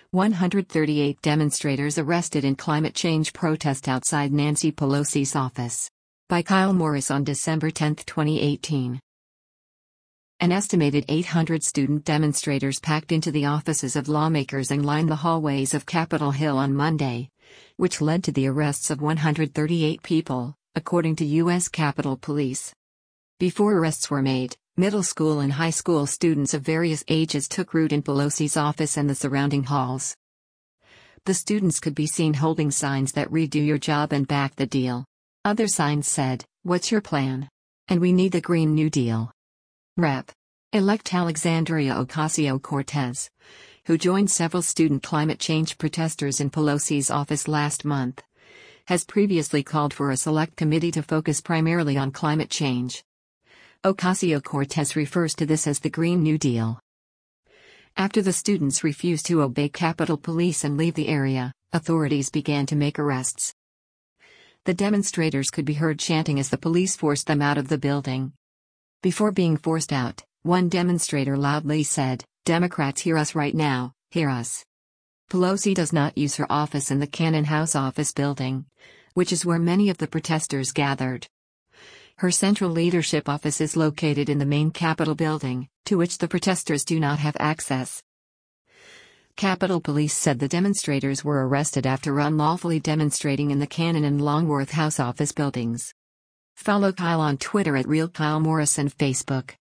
138 demonstrators arrested in climate change protest outside Nancy Pelosi's office. By Kyle Morris on December 10, 2018. An estimated 800 student demonstrators packed into the offices of lawmakers and lined the hallways of Capitol Hill on Monday, which led to the arrests of 138 people, according to U.S. Capitol Police. Before arrests were made, middle school and high school students of various ages took root in Pelosi's office and the surrounding halls. The students could be seen holding signs that read "Do your job and back the deal." Other signs said, "What's your plan?" and "We need the Green New Deal." Rep.Elect Alexandria Ocasio-Cortez, who joined several student climate change protesters in Pelosi's office last month, has previously called for a select committee to focus primarily on climate change. Ocasio-Cortez refers to this as the Green New Deal. After the students refused to obey Capitol Police and leave the area, authorities began to make arrests. The demonstrators could be heard chanting as the police forced them out of the building. Before being forced out, one demonstrator loudly said, "Democrats, hear us right now, hear us." Pelosi does not use her office in the Cannon House office building, which is where many of the protesters gathered. Her central leadership office is located in the main Capitol building, to which the protesters do not have access. Capitol Police said the demonstrators were arrested after unlawfully demonstrating in the Cannon and Longworth House office buildings. Follow Kyle on Twitter @RealKyleMorris and Facebook.